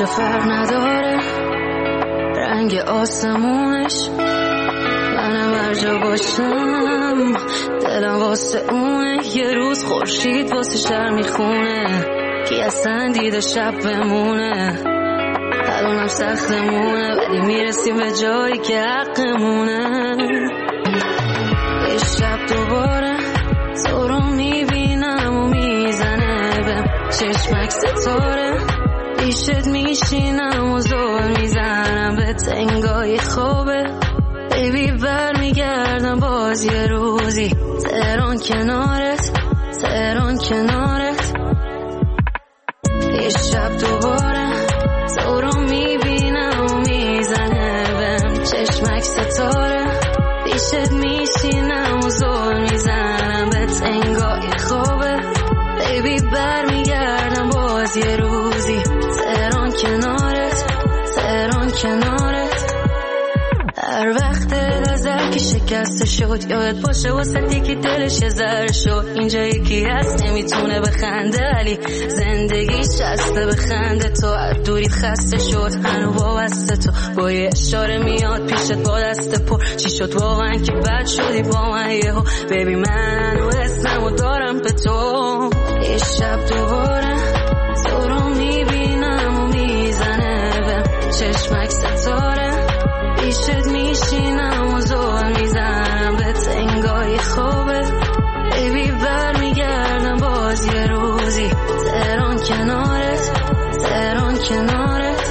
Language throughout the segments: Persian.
فرق نداره رنگ آسمونش، منم هر جا باشم دلم واسه اونه. یه روز خورشید واسه شهر میخونه، کی اصلا دیده شب بمونه. الانم سختمونه ولی میرسیم به جایی که حقمونه. یه شب دوباره تو رو میبینم و میزنه بهم چشمک ستاره، پیشت میشینم و زور میزنم به تنگای خوبه. بیبی برمیگردم باز یه روزی، تهران کنارت، تهران کنارت. یه شب دوباره تو رو میبینم و میزنه بهم چشمک ستاره، پیشت میشینم و زور میزنم به تنگای خوبه. بیبی برمیگردم باز یه روزی، تهران کنارت، تهران کنارت. هر وقت نظر که شکسته شد یادت باشه واسه یکی دلش یه ذره شد. اینجا یکی هست نمیتونه بخنده ولی زندگیش چسته بخنده. تو از دوریت خسته شد هنو وابسته، تو با یه اشاره میاد پیشت با دست پر. چی شد واقعا که بد شدی با من یهو؟ بیبی من و اسممو دارم به تو. یه شب دوباره تو رو میبینم و میزنه بهم چشمک ستاره، پیشت میشینم و زور میزنم به تنگای خوبه. بیبی برمیگردم باز یه روزی، تهران کنارت، تهران کنارت.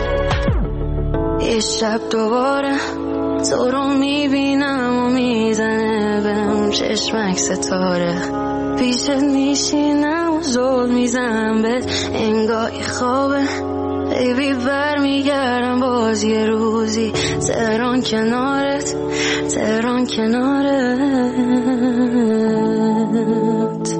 یه شب دوباره تو رو میبینم و میزنه بهم چشمک ستاره، پیشت میشینم و زور میزنم به تنگای خوبه. بیبی برمیگردم باز یه روزی، تهران کنارت، تهران کنارت.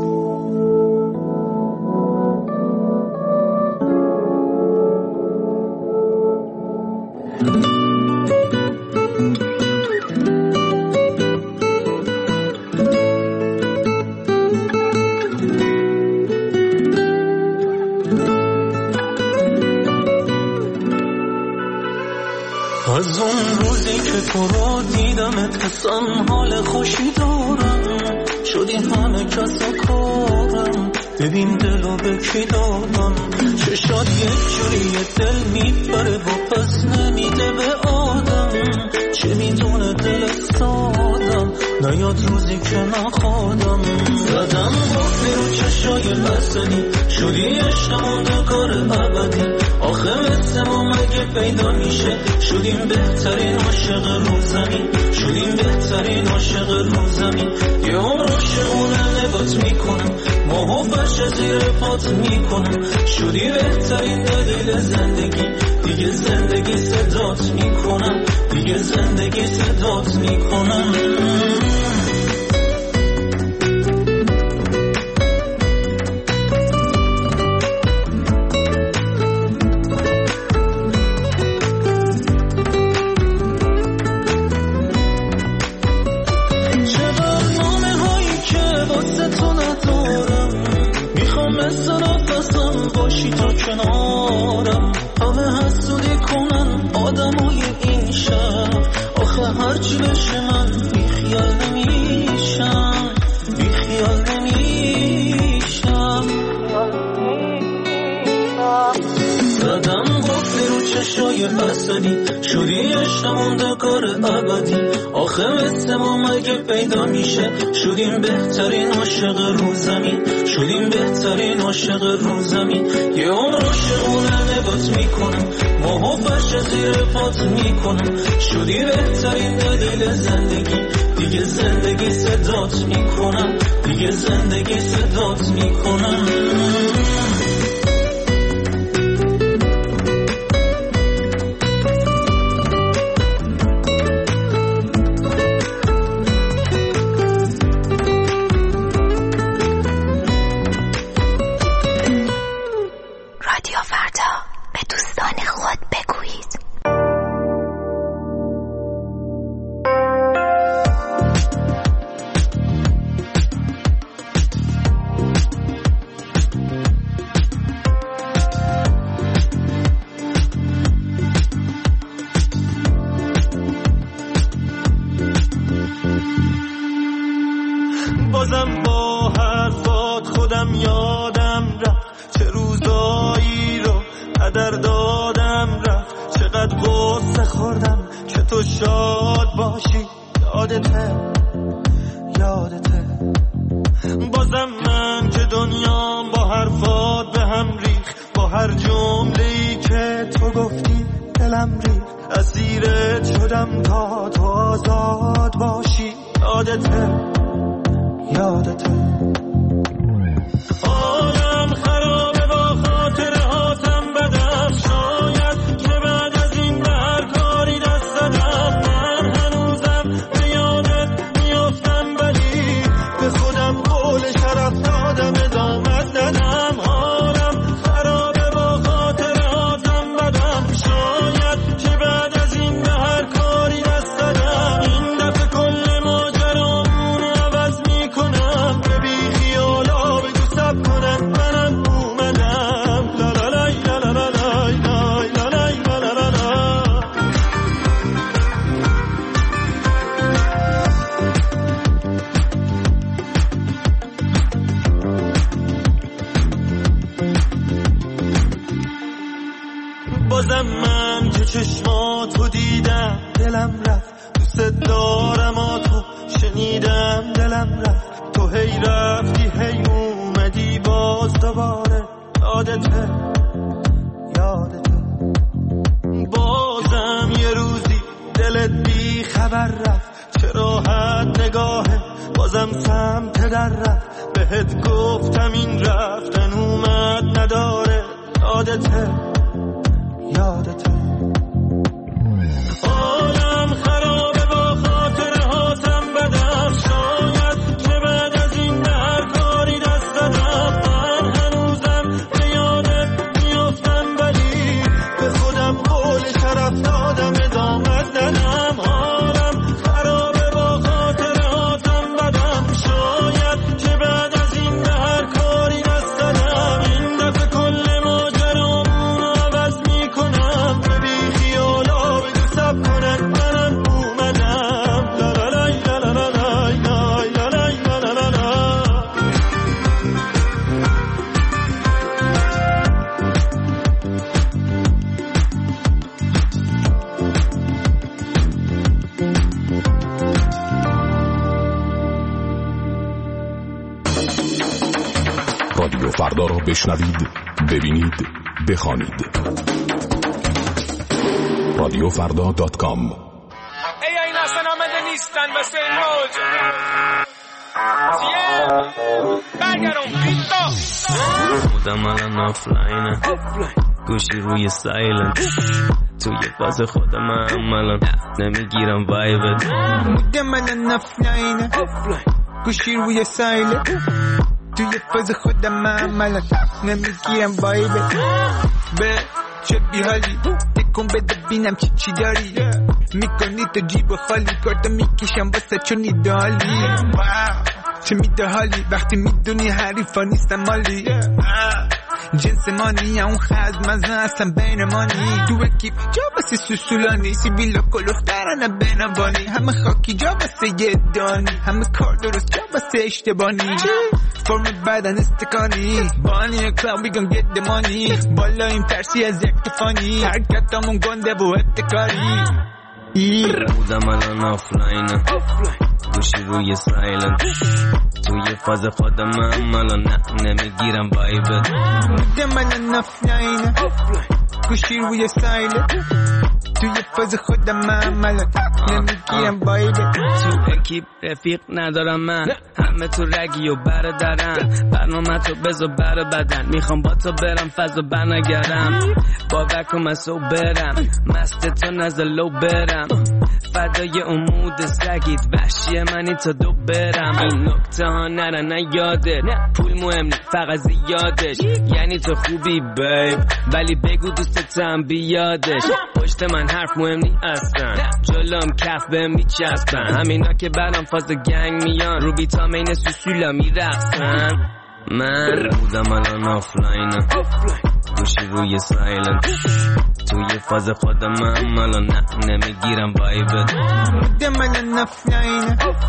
از اون روزی که تو رو دیدمت حسم حال خوشی دارم، شدی همه کس و کارم. ببین دلو به کی دادم، چشات یک جوری دل میبره و پس نمیده به آدم. چه میدونه دل سادم، نیاد روزی که نخوادم. زدم گفتی رو چشای بسنی، شدی عشقمون دکار ابدی. آخه مثل ما مگه پیدا میشه، شدیم بهترین عاشق رو زمین، شدیم بهترین عاشق رو زمین. یه عمر عاشقونه نگات میکنم، ماهو فرش زیر پات میکنم. شدی بهترین دلیل زندگی، دیگه زندگی صدات میکنم، دیگه زندگی صدات میکنم. باشی تا کنارم، همه حسودی کنن آدمای این شهر. آخه هرچی بشه من بیخیال نمیشم، بیخیال نمیشم. زدم گفتی رو چشای بسدی، شدی عشقمون دکار ابدی. آخه مثل ما مگه پیدا میشه، شدیم بهترین عاشق رو زمین، شدیم بهترین عاشق رو زمین. یه عمر عاشقونه نگات میکنم، ماهو فرش زیر پات میکنم. شدی بهترین دلیل زندگی، دیگه زندگی صدات میکنم، دیگه زندگی صدات میکنم. یادم رفت چه روزایی رو قدر دادم رفت، چقدر غصه خوردم که تو شاد باشی. یادته بازم من که دنیام با حرفات به هم ریخ، با هر جمله‌ای که تو گفتی دلم ریخ، اسیرت شدم تا تو آزاد باشی. یادته حالم خرابه با خاطره هاتم بدم، شاید که بعد از این به هر کاری دست دادم. من هنوزم به یادت میافتم ولی به خودم قول شرف دادم ادامت ندم. حالم خرابه با خاطره هاتم بدم، شاید که بعد از این به هر کاری دست دادم. این دفعه کل ماجرامون عوض میکنم، به بی خیالا بگو سب کنن منم اومدم. لا لا لا لا لا لا لا لا لا لا لا. بازم من که چشماتو دیدم دلم رفت، دوست دارم تو شنیدم دلم رفت. تو هی رفتی هی اومدی باز دوباره. یادته بازم یه روزی دلت بی خبر رفت، چه راحت نگاهه بازم سمت در رفت. بهت گفتم این رفتن اومد نداره. یادته حالم خرابه با خاطره هاتم بدم، شاید که بعد از این به هر کاری دست دادم. من هنوزم به یادت میافتم ولی به خودم قول شرف دادم ادامت ندم. حالم خرابه با خاطره هاتم بدم، شاید که بعد از این به هر کاری دست دادم. این دفعه کل ماجرامون عوض میکنم، به بی خیالا بگو سب کنن منم اومدم. لا لا لا لا لا لا لا لا لا. رادیو فردا را بشنوید، ببینید، بخوانید. رادیوفردا.com. ای این اصلا آمده نیستن واسه این موج برگرم بیتا خودم الان آفلاینه، گوشی روی سایلنت، توی فاز خودم الان نمیگیرم وایبت. خودم الان آفلاینه، گوشی روی سایلنت، توی فاز خودم الان نمیگیرم وایبت. به چه بیحالی تکون بده بینم چی داری، میکنی تو جیب خالی، کارتا میکشم واسه چونی دالی. چه میده حالی وقتی میدونی حریفا نیستم مالی. جنس مانی اون خز مزن اصلا بین مانی، تو اکیب جا بسه سوسولانی، سیبیلا کلوخ درانه بینوانی، همه خاکی جا بسه یه دانی، همه کار درست جا بسه اشتبانی. فرم بدن استکانی بانی کلاو we gon get the money، بالا این ترسی از اکتفانی، حرکتامون گنده و اتکاری. بودم الان آفلاینه، گوشی روی سایلنت، توی فاز خودم الان نمیگیرم وایبت. بودم الان آفلاینه، گوشی روی سایلنت، توی فاز خودم الان نمیگیرم وایبت. تو اکیپ رفیق ندارم من، همه تو رگی و برادرن، برنامه تو بذار بر بدن، میخوام با تو برم فضا بنگرم، با وکم از او برم، مست تو نزلو برم، فدای امود سگید وحشی منی تا دو برم. این نکته ها نرن یادت، پول مهم نی فقط زیادش، یعنی تو خوبی بیب ولی بگو دوستتم بیادش. پشت من حرف مهم نی اصلا، جلوم کف بهم میچسبن، همینا که برام فاز گنگ میان، رو بیتامین سوسولا میرقصن. من بودم الان آفلاینه، گوشی روی سایلنت، توی فاز خودم الان نمیگیرم وایبت. بودم الان آفلاینه،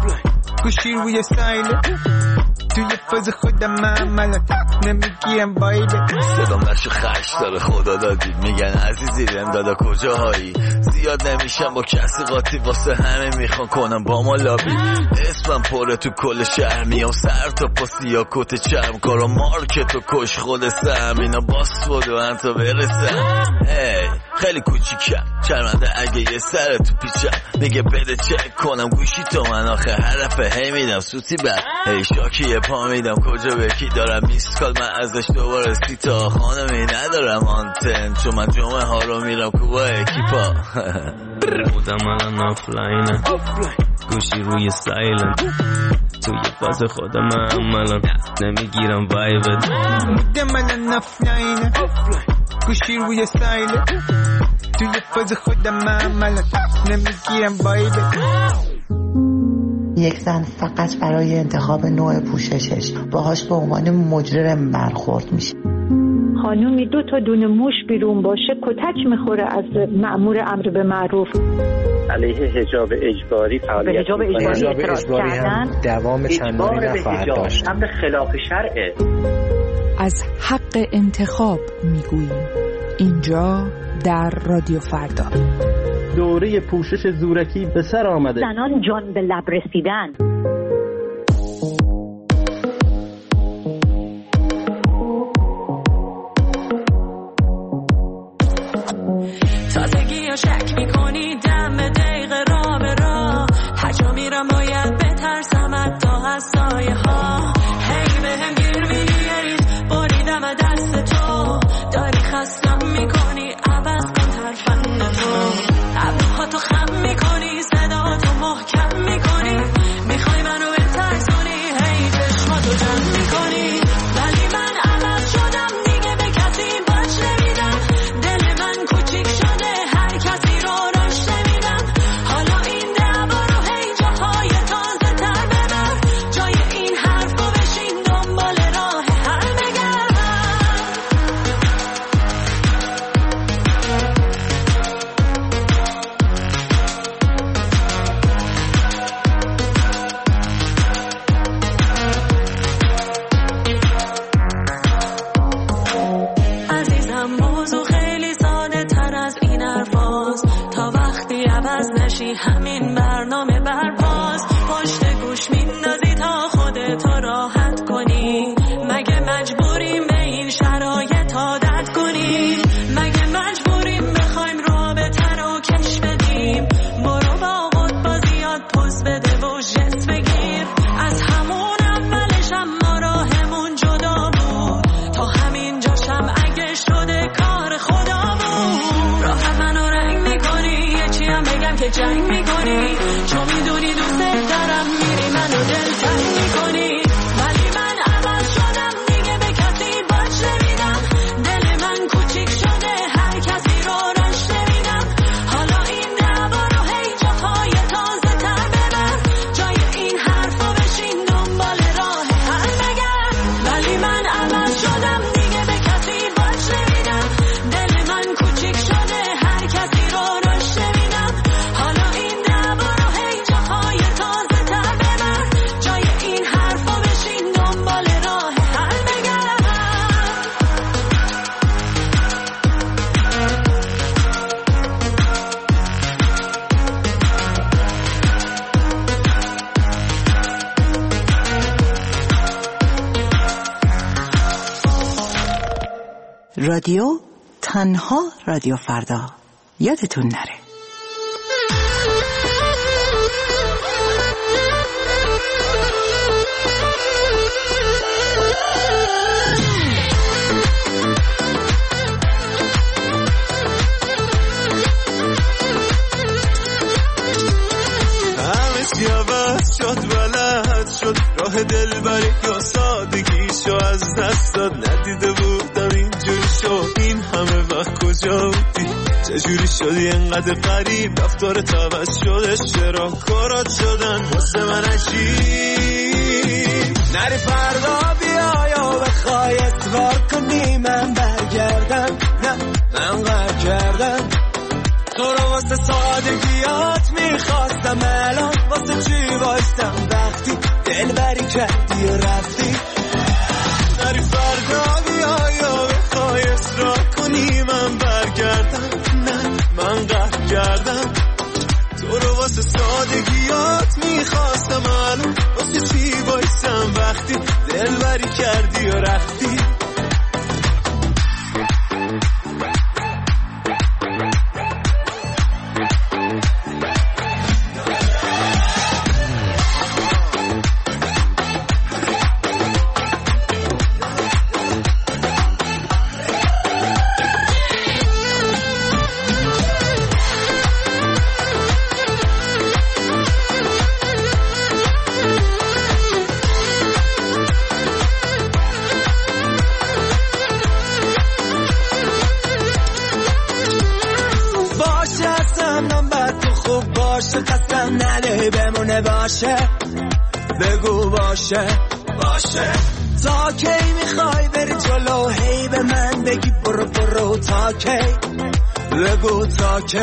گوشی روی سایله توی فاز خودم معملا نمیگیرم وایبه. صدام نشو خش داره خدا دادی، میگن عزیزی رم دادا کجاهایی. زیاد نمیشم با کسی قاطی، واسه همه میخوان کنم با ما لابی. اسمم پره تو کل شهر، میام سر تا پا یا کت چرم. کارا مارکت و کش خود سم، اینا باس بود و انتا برسم. خیلی کوچیکم چرمنده اگه یه سر تو پیچم. میگه بده چک کنم گوشی تو من آخه حرفه هی میدم سوتی بر. هی شاکی یه پا میدم کجا به کی دارم میست کال من ازش دوباره سیتا. خانمی ندارم آنتن چون من جمعه ها رو میرم کوبا اکیپا. بودم الان آفلاینه گوشی روی سایلن توی فاز خودم الان نمیگیرم وایبت. بودم الان آفلاینه گوشی روی سایله توی فاز خودم الان نمیگیرم وایبت. یک زن فقط برای انتخاب نوع پوششش باهاش به عنوان مجرم برخورد میشه. خانومی 2 تا دونه موش بیرون باشه کتک میخوره از مأمور امر به معروف. علیه حجاب اجباری فعالیت حجاب اجباری هم دوام چندانی نخواهد داشت. امر خلاف شرعه. از حق انتخاب میگوییم اینجا در رادیو فردا. دوره پوشش زورکی به سر آمده. زنان جان به لب رسیدن. تازگی ها شک میکنی دم دقیقه را به را. هجا میرم باید بترسم حتی از سایه ها. هی به هم گیر میگیریز بریدم دست تو. داری خستم میکنی عوض کن ترفند تو. ابروها تو خم میکنی صدا تو محکم میکنی. میخوای منو بترسونی هی چشماتو جمع میکنی. ولی من عوض شدم دیگه به کسی باش نمیدم. دل من کوچیک شده هر کسی رو راش نمیدم. حالا این دعوا رو هی جاهای تازه تر ببر. جای این حرفو بشین دنبال راه حل بگرد. عزیزم موضوع خیلی ساده تر از این حرفاست. تا وقتی عوض نشی همین برنامه برپاس. پشت گوش میندازی تا خودتو راحت کنی. مگه مجبوریم به این شرایط عادت کنیم؟ مگه مجبوریم بخوایم رابطه رو کش بدیم؟ برو با قطبا زیاد پوز بده و جست بگیر. از همون اولش اما راهمون جدا بود. تا همین جاشم اگه شده کار خدا بود. راحت منو رنگ میکنی یه چی هم بگم که جنگ میکنی. چون میدونی دوست دارم میری منو دلتنگ میکنی. ولی من عوض شدم دیگه به کسی باش نمیدم. دل من کوچیک شده هر کسی رو راش نمیدم. حالا این دعوا رو هی جاهای تازه تر ببر. جای این حرفو بشین دنبال راه حل بگرد. ولی من عوض شدم دیگه به کسی باش نمیدم. دل من کوچیک شده هر کسی رو راش نمیدم. حالا این دعوا رو هی جاهای تازه تر ببر. جای این حرفو بشین دنبال راه حل بگرد. رادیو تنها رادیو فردا. یادتون نره. همه سیاوز شد بلد شد راه دلبری یا سادگیشو از دست داد. ندیده بودم اینجوری شد این همه وقت کجا بودی؟ چجوری شدی انقدر غریب؟ رفتار عوض شده چرا کارات شدن واسه من عجیب؟ نری فردا بیا یا بخوای اتوار کنی من برگردم. نه من قرار کردم تو رو واسه سادگیات میخواستم. الان واسه چی بایستم وقت کردی و رفتی. نری فردا بیا یا بخوای اصرار کنی من برگردم. نه من قهر کردم تو رو واسه سادگیات میخواستم، الان واسه چی بایستم وقتی دلبری کردی و رفتی. باشه بگو باشه تا کی میخوای بری جلو هی به من بگی برو برو تا کی بگو تا کی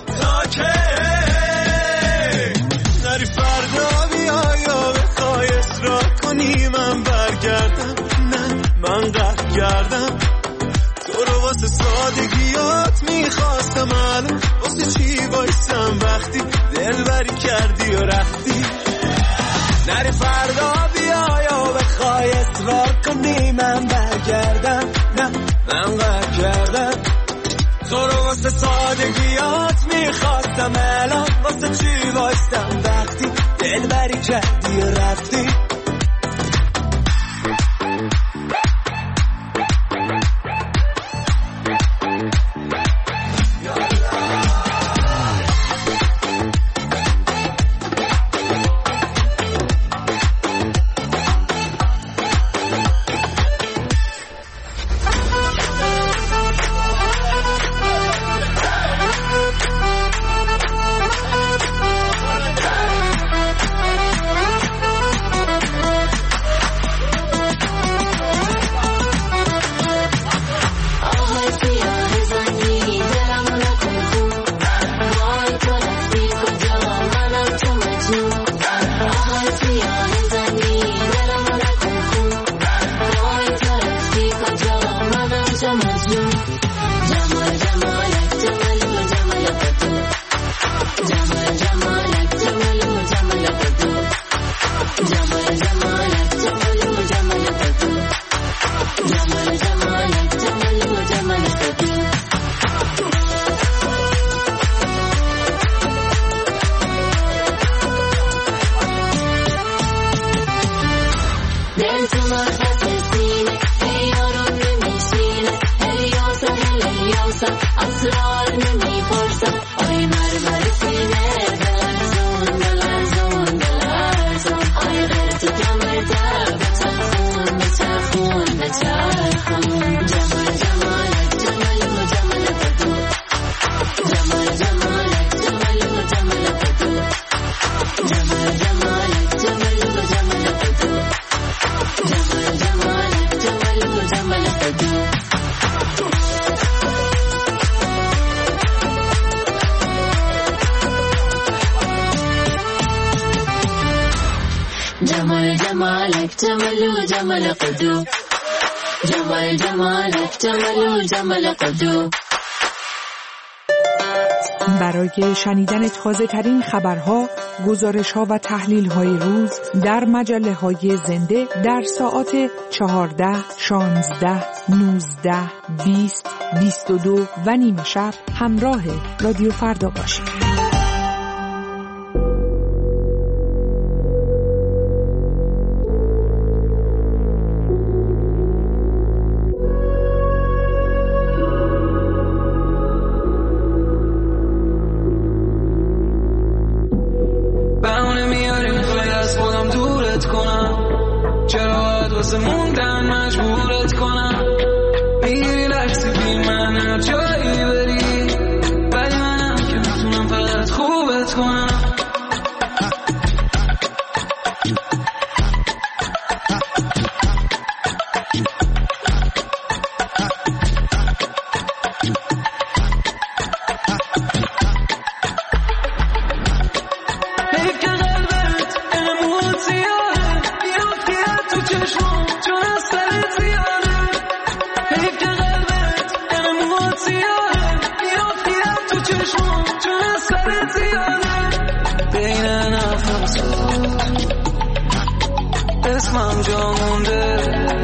نری فردا بیا یا بخوای اصرار کنی من برگردم. نه من قهر کردم تو رو واسه سادگیات میخواستم، الان واسه چی بایستم وقتی دلبری کردی و رفتی. نری فردا بیا یا بخوای اصرار کنی من برگردم. نه من قهر کردم تو رو واسه سادگیات میخواستم، الان واسه چی بایستم وقتی دلبری کردی و رفتی. برای شنیدن تازه ترین خبرها، گزارش‌ها و تحلیل‌های روز در مجله‌های زنده در ساعات 14، 16، 19، 20، 22 و نیم شب همراه رادیو فردا باشید. اسمم جا مونده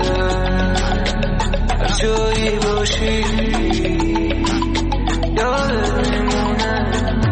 هر جایی باشی یادت میمونه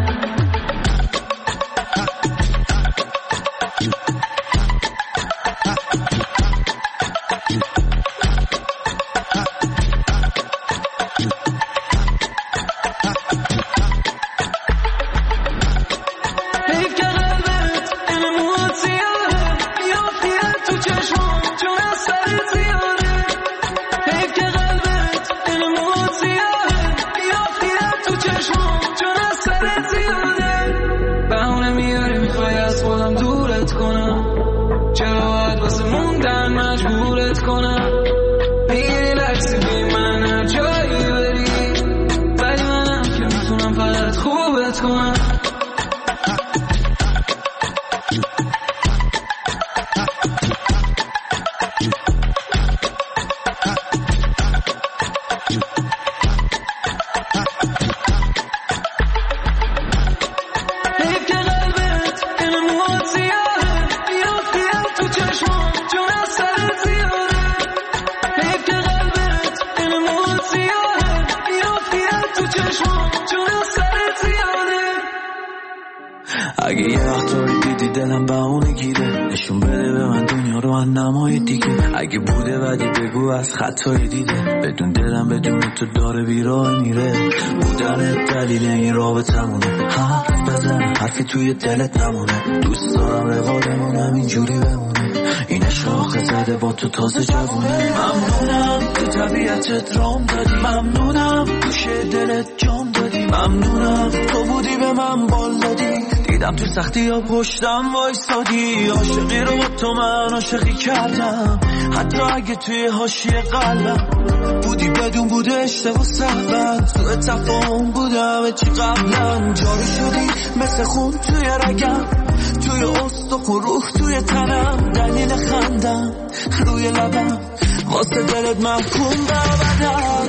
اگه یه وقتایی دیدی دلم بهونه گیره نشون بده به من دنیا رو از نمای دیگه اگه بوده بدی بگو از خطای دیده بدون دلم بدون تو داره بیراه میره بودن دلیل این رابطمونه حرف بزن حرفی توی دلت نمونه دوست دارم روادمونم اینجوری بمونه این شاخه زده با تو تازه جوونه ممنونم تو طبیعتت رام دادی ممنونم گوشه دلت جام دادی ممنونم تو بودی به من بال دادی دیدم تو سختی ها پشتم وایسادی عاشقی رو با تو من عاشقی کردم حتی اگه توی حاشیه قلبم بودی بدون بوده اشتباه سهون سوء تفاهم بودم چی قبلا جاری شدی مثل خون توی رگم توی استخون روح توی تنم دلیل خندم روی لبم واسه دلت محکوم ببدم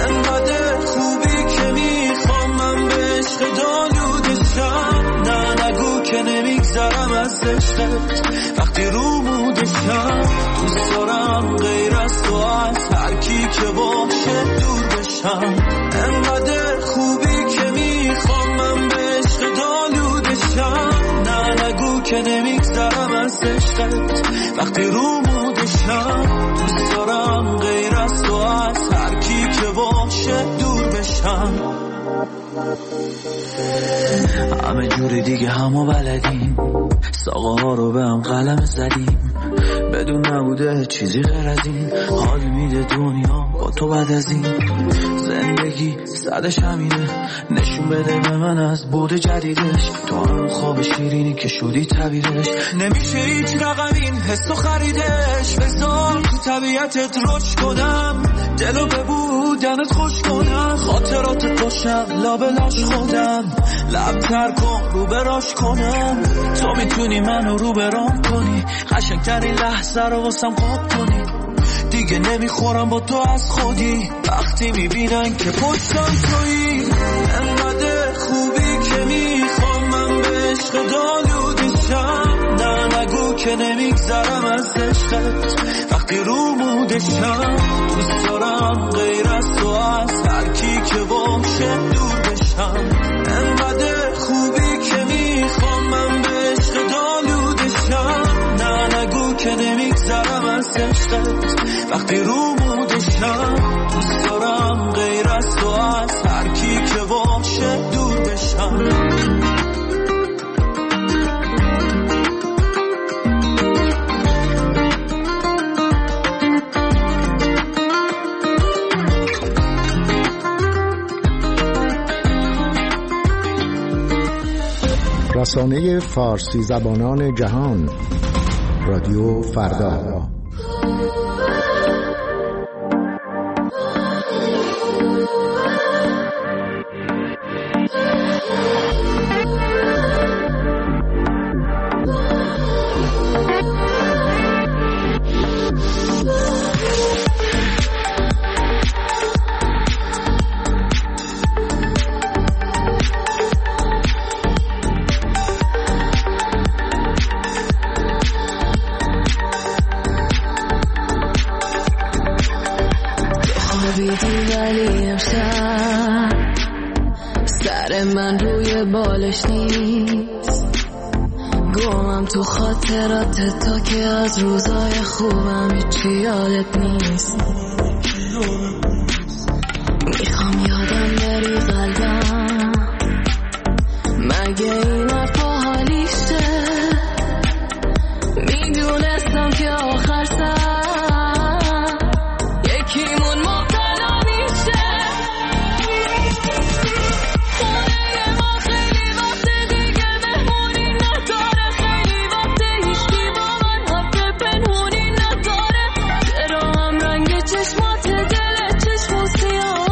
انقدر خوبی که میخوام من به عشق دالودشم نه نگو که نمیگذرم از عشقت وقتی رو مودشم دوست دارم غیر از تو از هر کی که باشه دور بشم انقدر خوبی که میخوام من به عشق دالودشم نه نگو که نمیگذرم از عشقت وقتی رو مودشم دوست دارم غیر از تو از هر کی که باشه دور بشم همه جوری دیگه همو بلدیم ساقه ها رو به هم قلم زدیم بدون نبوده چیزی غیر از این حال میده دنیا با تو بعد از این زندگی صدش همینه نشون بده به من از بود جدیدش تو هم خواب شیرینی که شدی تعبیرش نمیشه هیچ رقم این حسو خریدش بذار تو طبیعتت رشد کنم دلو به بودنت خوش کنم خاطرات خوشم لابلاش خودم لب تر کن رو براش کنم تو میتونی منو رو برام کنی قشنگترین لحظه رو واسم خواب کنی دیگه نمیخورم با تو از خودی وقتی میبینن که پشتم تویی انقدر خوبی که میخوام من به عشق دالودشم نه نگو که نمیگذرم از عشقت وقتی رو مودشم دوست دارم غیر از تو از هر کی که باشه دور بشم انقدر خوبی که میخوام من به عشق دالودشم نه نگو که نمیگذرم از عشقت وقتی رو مودشم دوست دارم غیر از تو از هر کی که باشه دور بشم رسانه فارسی زبانان جهان رادیو فردا روی بالش نیست. گمم تو خاطرات تا که از روزای خوبم هیچی یادت نیست. میخوام یادم بری قلبم، مگه این حرفا حالیشه؟ میدونستم که آخر سر یکیمون مبتلا میشه. خونه ما خیلی وقت دیگه مهمونی نداره، خیلی وقت هیچکی با من حرف پنهونی نداره. چرا هم رنگ چشمات دل چشمو سیاه؟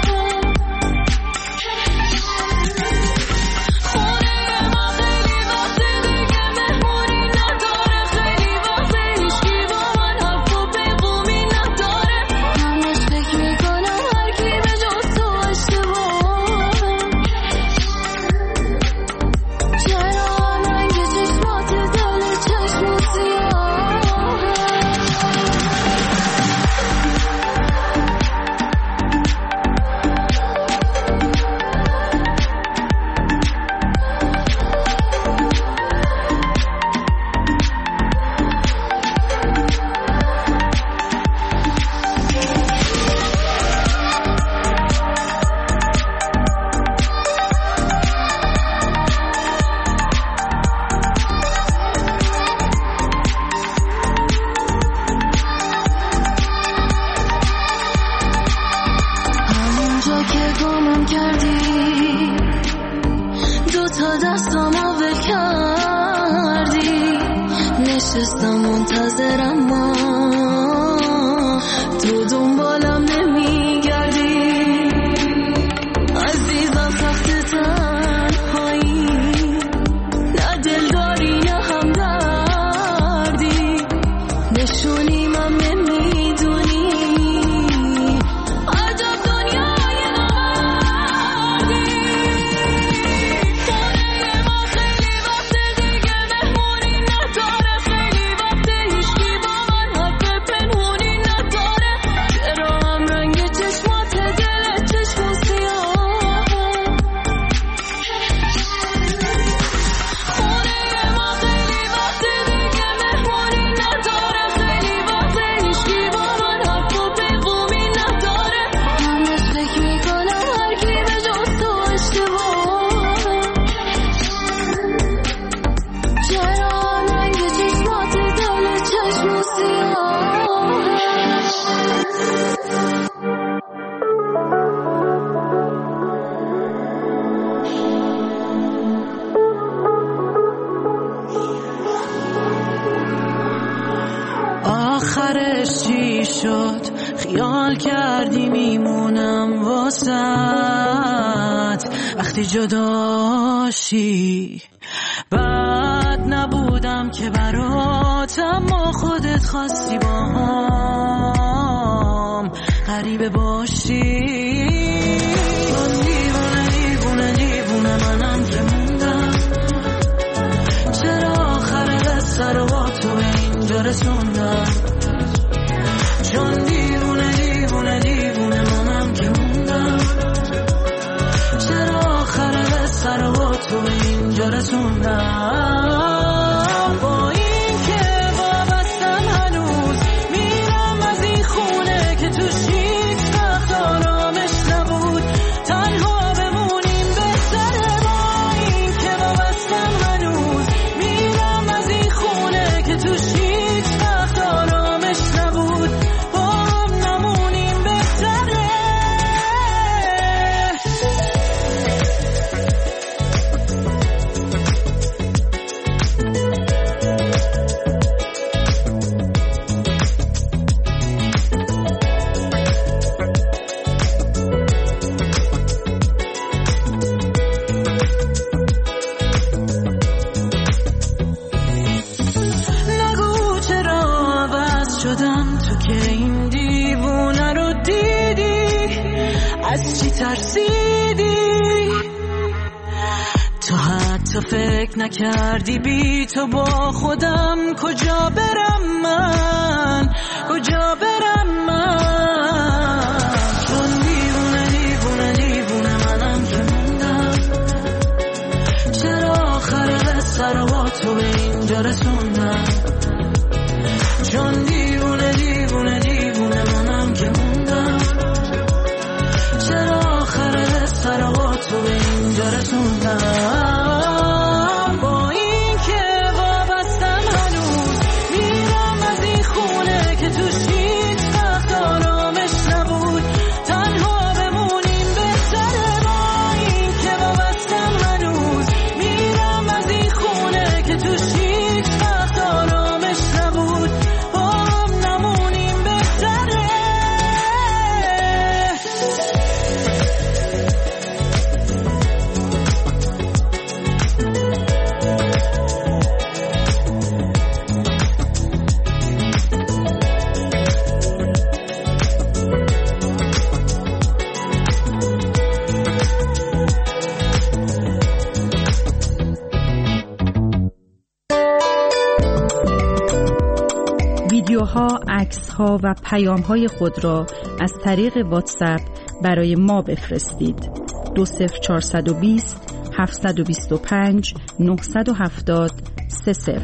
نشستم منتظرم، ما تو دنبالم نمیگردی. عزیزم سخت تنهایی، نه دلداری نه همدردی. نشونی من نمیدونی، عجب دنیای نامردی. خونه ما خیلی وقت دیگه مهمونی نداره، خیلی وقت هیچکی با من حرف پنهونی نداره. چرا هم رنگ چشمات دل چشمو سیاه؟ خونه ما خیلی وقت دیگه مهمونی نداره، خیلی وقت هیچکی با من حرف پیغامی نداره. همش فکر میکنم هر کی به جز تو اشتباه. چرا هم رنگ چشمات دل چشمو سیاه؟ آخرش چی شد؟ خیال کردی میمونم واسط وقتی جداشی. بد نبودم که برات، اما خودت خواستی با هم غریبه باشی. دیوونه دیوونه دیوونه منم که موندم. چرا آخر قصه رو با تو اینجا رسوندم؟ چون دیوونه دیوونه دیوونه منم که موندم. چرا آخر قصه رو با تو اینجا رسوندم؟ با این که وابستم هنوز میرم از این خونه که توش هیچ وقت آرامش نبود. تنها بمونیم بهتره. با این که وابستم هنوز میرم از این خونه که توش هیچ وقت آرامش نبود. با هم نمونیم بهتره. نگو چرا عوض شدم، تو که این دیوونه رو دیدی. از چی ترسیدی؟ تو حتی فکر نکردی بی تو با خودم کجا برم من، کجا برم من. چون دیوونه دیوونه دیوونه منم که موندم. سر با تو به اینجا رسوندم، چون دیوونه دیوونه دیوونه منم که موندم. چرا آخر سر با تو به اینجا رسوندم، با این که وابستم هنوز میرم از این خونه که توش هیچ وقت آرامش نبود. تنها بمونیم بهتره، با این که وابستم هنوز میرم از این خونه که توش هیچ وقت آرامش نبود. با هم نمونیم بهتره. ویدیوها، عکس‌ها و پیام‌های خود را از طریق واتساپ برای ما بفرستید. 20420 725 970 30.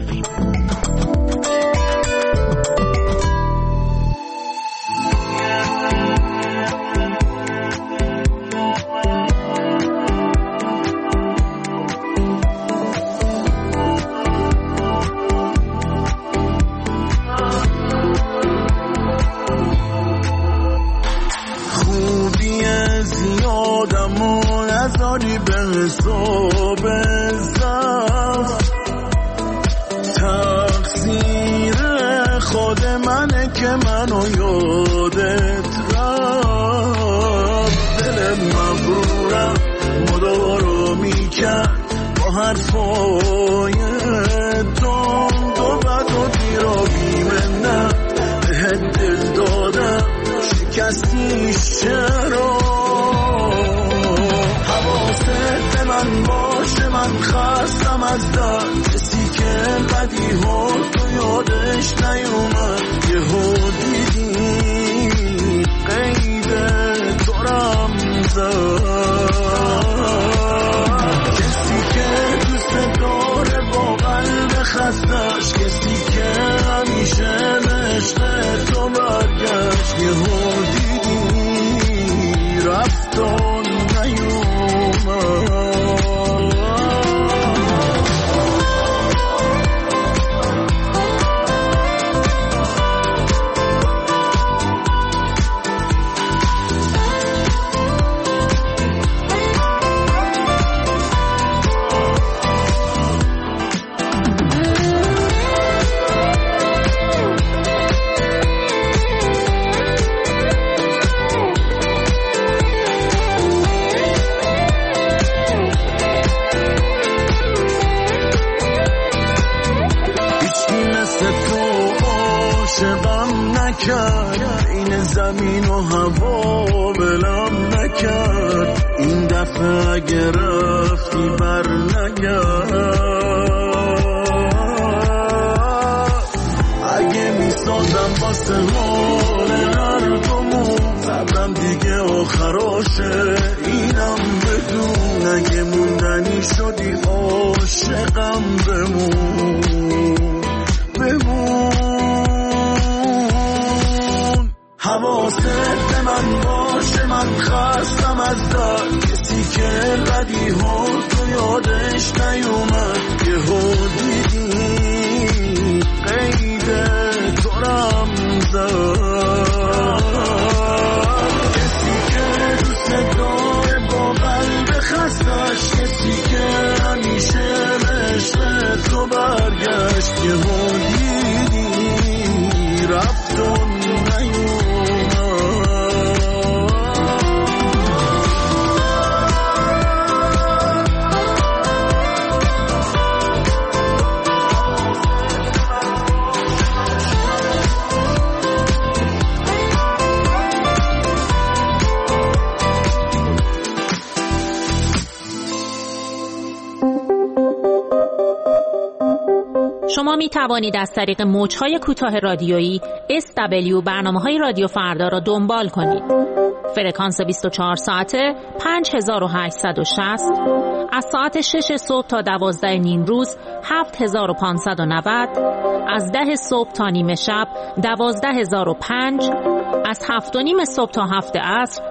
شما می توانید از طریق موج‌های کوتاه رادیویی SW برنامه‌های رادیو فردا را دنبال کنید. فرکانس 24 ساعته 5860، از ساعت 6 صبح تا 12 نیم روز 7590، از 10 صبح تا نیمه شب 12005، از 7 و نیم صبح تا 7 عصر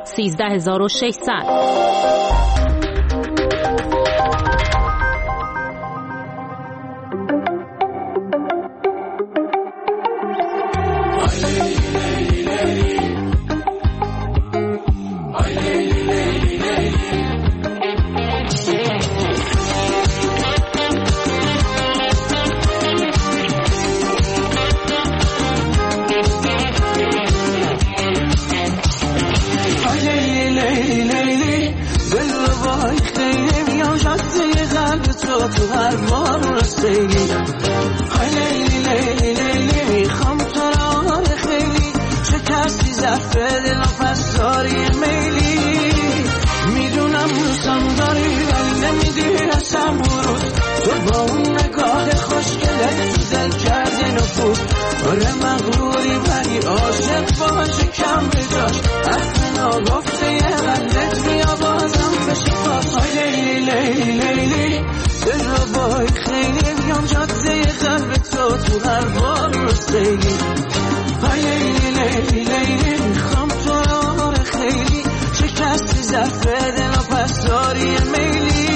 13600. تو هر بار رسیدی های لیلی لیلی لیلی میخوام تو را خیلی شکستی ظرف دل و پس داری میلی میدونم دوستم داری ولی نمیدی هستم بروز تو با اون نگاه خوشگلت تو دل کرده نفوذ آره مغروری ولی عاشق باشه کم بجاش حرف ناگفته یه قلبت بیا بازم بشه باز های لیلی لیلی لیلی دل رو بای خیلی میام جاده قلب تو هر بار رسیدی های لیلی لیلی لیلی میخوام تو را خیلی شکستی ظرف دل و پس داری میلی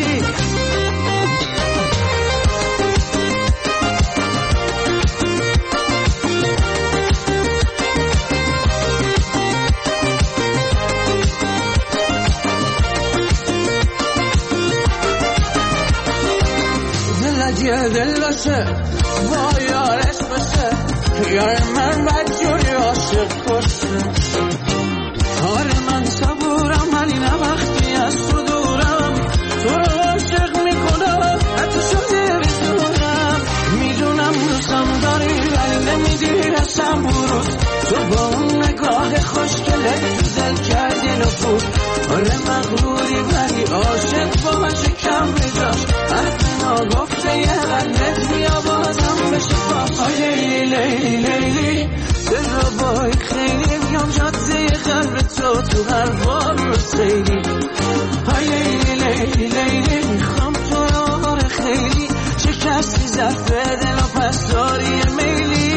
دل باشه با یارش باشه یار من بدجوری عاشق باشه آره من صبورم ولی نه وقتی از تو دورم تو رو عاشق میکنم حتی شده بزورم میدونم دوستم داری ولی نمیدی هستم بروز تو با اون نگاه خوشگلت تو دل کردی نفوذ آره مغروری ولی عاشق باشه کم بجاش حرف ناگفته یه قلبت بیا بازم بشه باز های لیلی لیلی دل رو بای خیلی میام جاده قلب تو هر بار رسیدی های لیلی لیلی لیلی میخوام تو را خیلی شکستی ظرف دل و پس داری میلی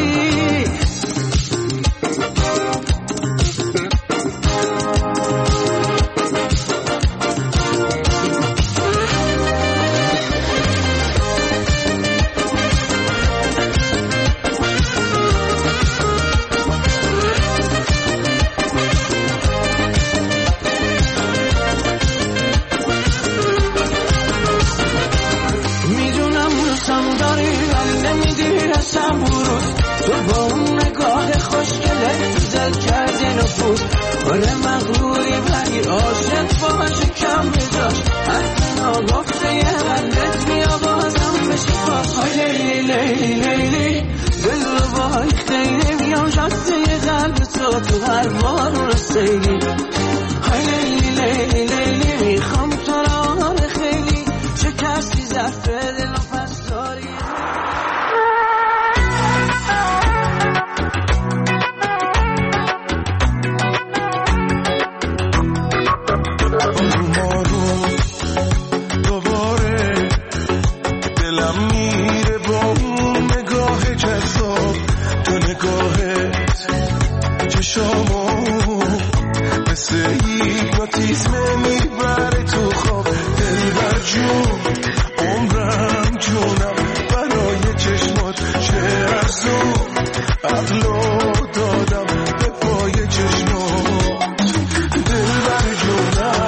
تو با اون نگاه خوشگلت تو دل کردی نفوذ آره مغروری ولی عاشق باشه کم بجاش حرف ناگفته یه قلبت بیا بازم بشه باز های لیلی لیلی لیلی دل رو بای خیلی میام جاده قلب تو هر بار رسیدی های لیلی لیلی لیلی میخوام تو را خیلی شکستی ظرف دل و پس داری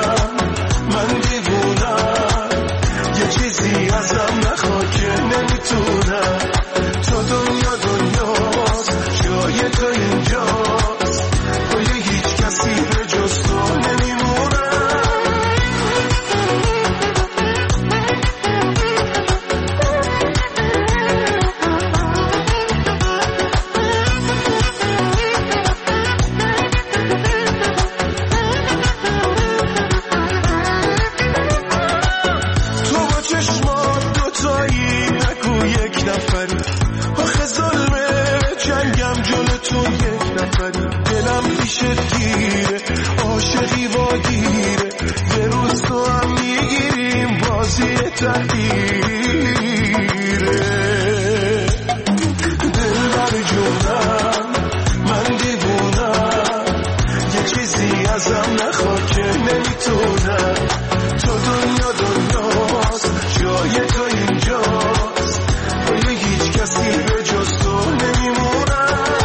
تو نفری، آخه ظلمه جنگم جلوتون یک نفری. دلم پیشت گیره، عاشقی وادیره، یه روز تو هم میگیریم بازی تغییره. دل بر جونم من دیوونم، یه چیزی ازم نخواد که نمیتونم. تو دنیا دنیاست، جای تو اینجاست، ولی هیچ کسی به جز تو نمیمونم.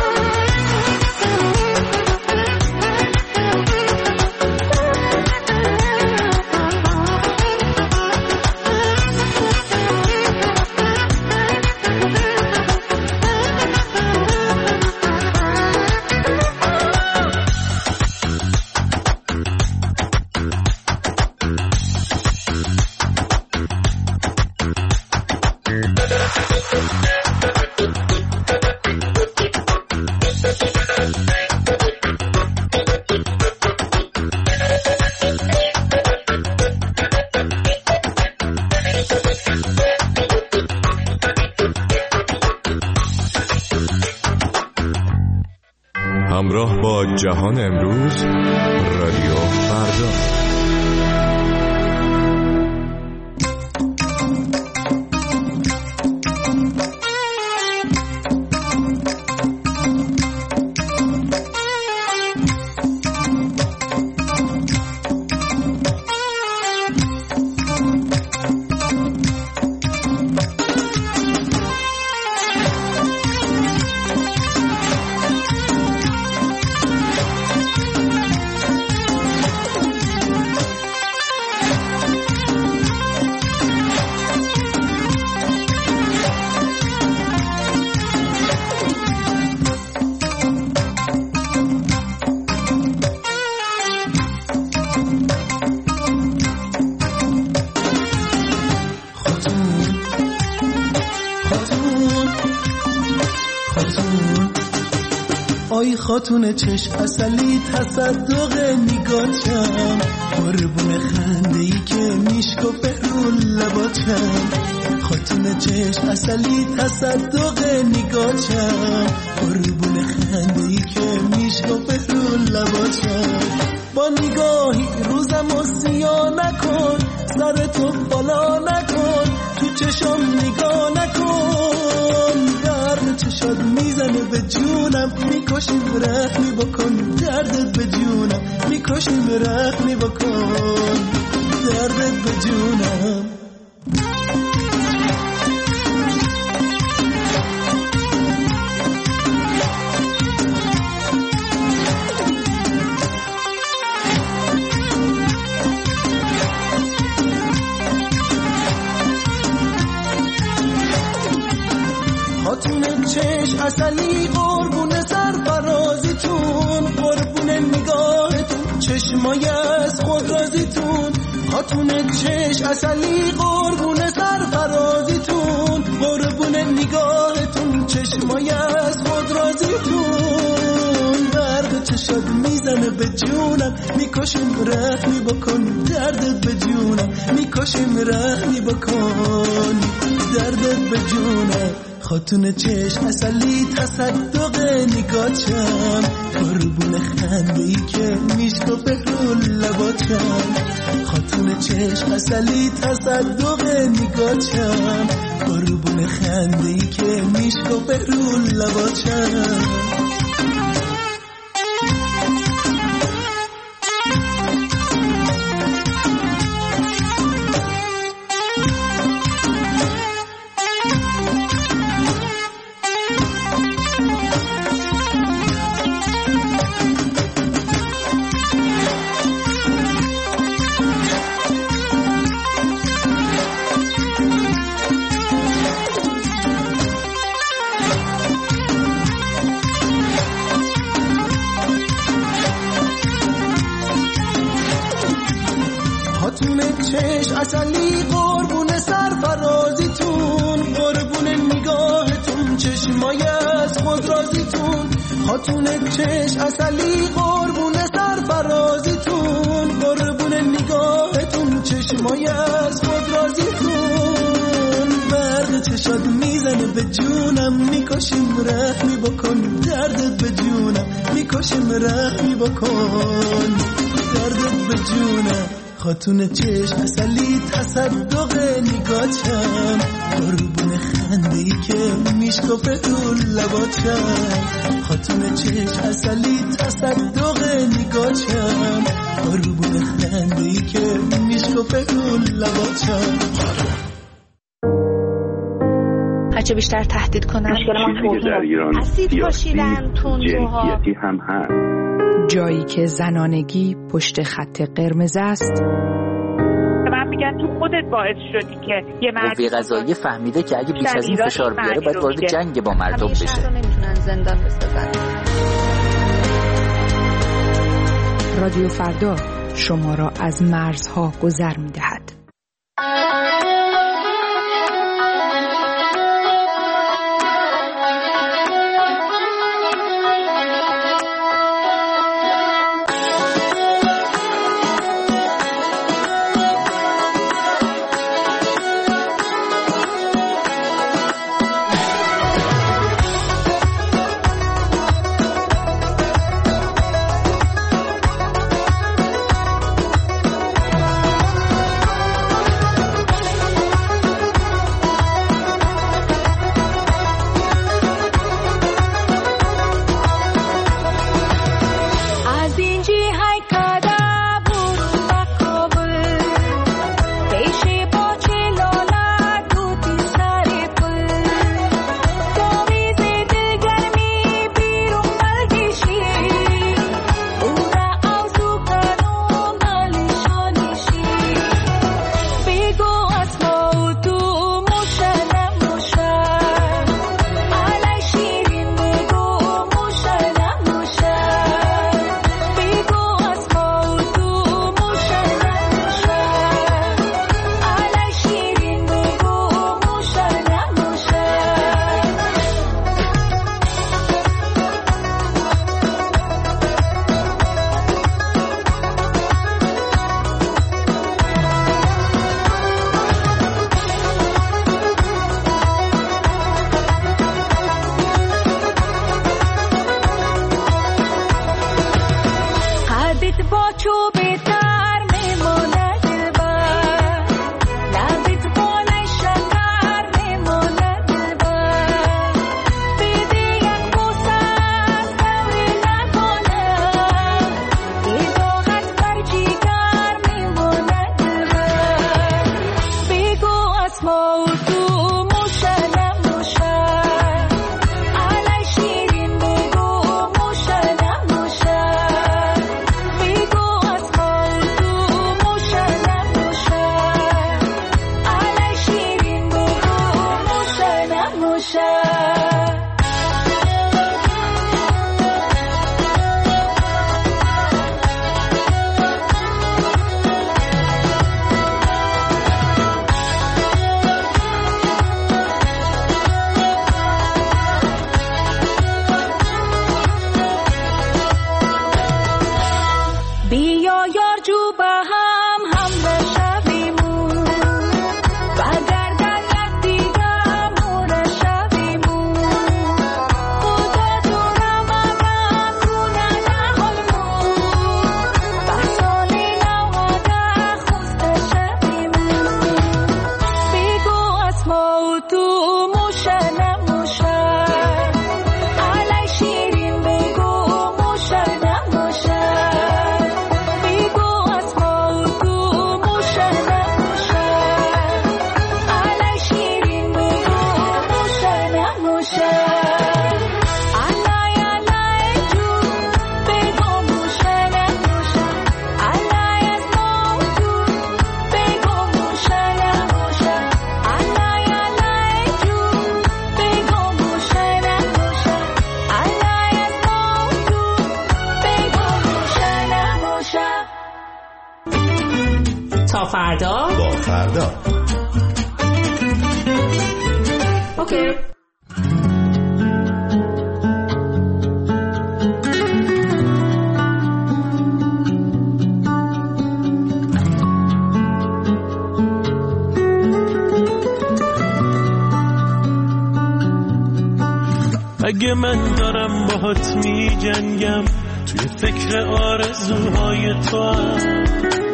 همراه با جهان امروز، رادیو فردا. خاتون چشم اصلی تصدق نگاهتم، قربون خنده‌ای که میشکفه رو لباتم. خاتون چشم اصلی تصدق نگاهتم، قربون خنده‌ای که میشکفه رو لباتم. با نگاهی روزمو سیاه نکن، سر تو بالا نکن، تو چشم نگاه نکن. درد چشات میزنه به جونم، میکشیم رحمی بکن. دردت به جونم میکشیم رحمی بکن. دردت به جونم. خاتون چشم اصلی قربون سرفرازیتون، قربون نگاهتون چشمای از خود رازیتون. خاتون چشم اصلی قربون سرفرازیتون، قربون نگاهتون چشمای از خود رازیتون. درد چشات میزنه به جونم، میکشیم رحمی بکن. دردت به جونم میکشیم رحمی بکن. دردت به جونم. خاتون چشم اصلی تصدق نگاهتم، قربون خنده‌ای که میشکفه رو لباتم. خاتون چشم اصلی تصدق نگاهتم، قربون خنده‌ای که میشکفه رو لباتم. چشم اصلی قربون سرفرازیتون، قربون نگاهتون چشمای از خود رازیتون. خاتون چشم اصلی قربون سرفرازیتون، قربون نگاهتون چشمای از خود رازیتون. برق چشم داد میزنه به جونم، میکشیم رحمی بکن، دردت به جونم میکشیم رحمی بکن، دردت به جونم. خاتون چشم اصلی تصدق نگاهتم، قربون خنده ای که میشکفه تو لباتم. خاتون چشم اصلی تصدق نگاهتم، قربون خنده ای که میشکفه تو لباتم. هرچه بیشتر تهدید کنن چیزی که در ایران سیاسی جنسیتی هم هست. جایی که زنانگی پشت خط قرمز است. من میگن تو خودت باعث شدی که یه قوه قضاییه فهمیده که اگه بیش از این فشار بیاره باید وارد جنگ با مردم بشه. همیشه رو نمیتونن زندان بسازن. رادیو فردا شما را از مرزها گذر می‌دهد. تا فردا با فردا. اوکی. اگه من دارم باهات می جنگم توی فکر آرزوهای تو هم،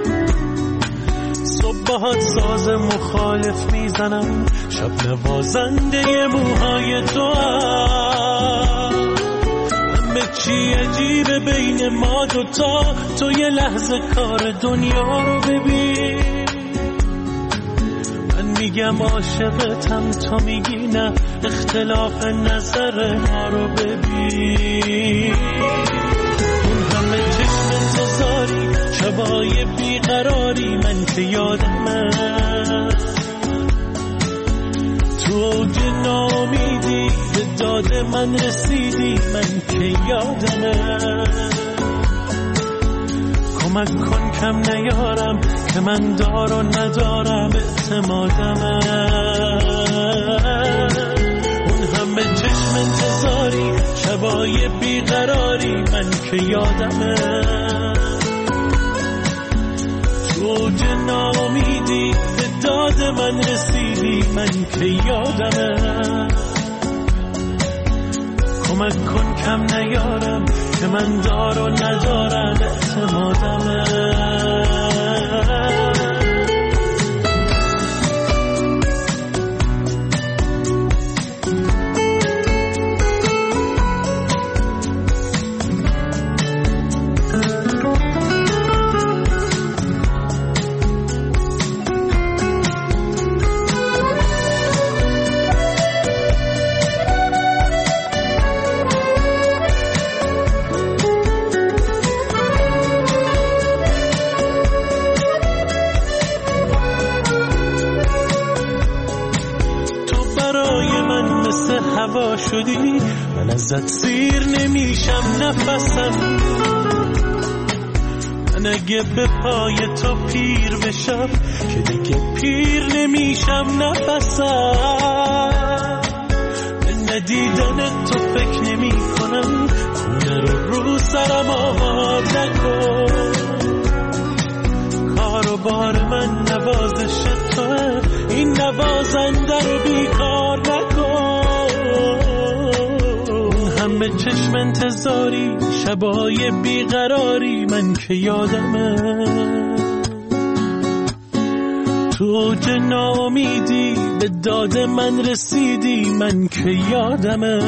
صبح باهات ساز مخالف میزنم، شب نوازنده موهای تو هم. همه چی عجیبه بین ما دوتا، تو یه لحظه کار دنیا رو ببین. میگم عاشقتم، تو میگی نه، اختلاف نظر ما رو ببین. اون همه چشم انتظاری، شبای بیقراری، من که یادمه تو اوج ناامیدی به داد من رسیدی، من که یادمه. کمک کن کم نیارم که من دار و ندارم اعتمادمه. اون همه چشم انتظاری، شبای بیقراری، من که یادمه تو اوج ناامیدی به داد من رسیدی، من که یادمه. کمک کن کم نیارم که من دار و ندارم اعتمادمه. هوا شدی، من ازت سیر نمیشم نفسم. من اگه به پای تو پیر بشم که دیگه پیر نمیشم نفسم. به ندیدن تو فکر نمی کنم، خونه رو سرم آب نکن. کار و بار من نوازش توه، این نوازنده رو بیکار نکن. همه چشم انتظاری، شبای بیقراری، من که یادمه تو اوج ناامیدی به داد من رسیدی، من که یادمه.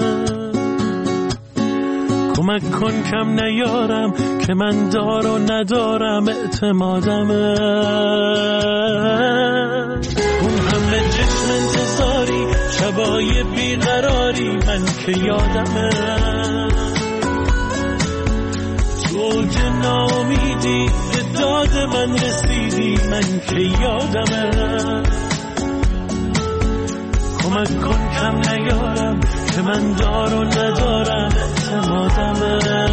کمک کن کم نیارم که من دار و ندارم اعتمادمه. اون همه چشم انتظاری، شبای بیقراری، من که یادمه تو اوج ناامیدی به داد من رسیدی، من که یادمه. کمک کن کم نیارم که من دار و ندارم اعتمادمه.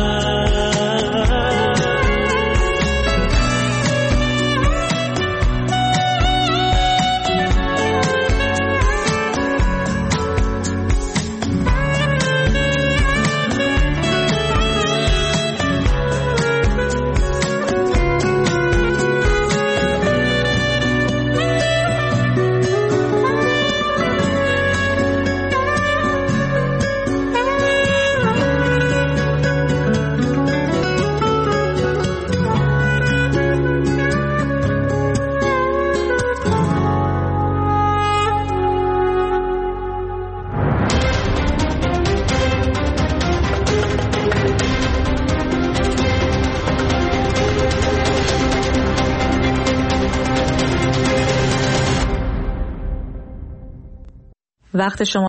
وقت شما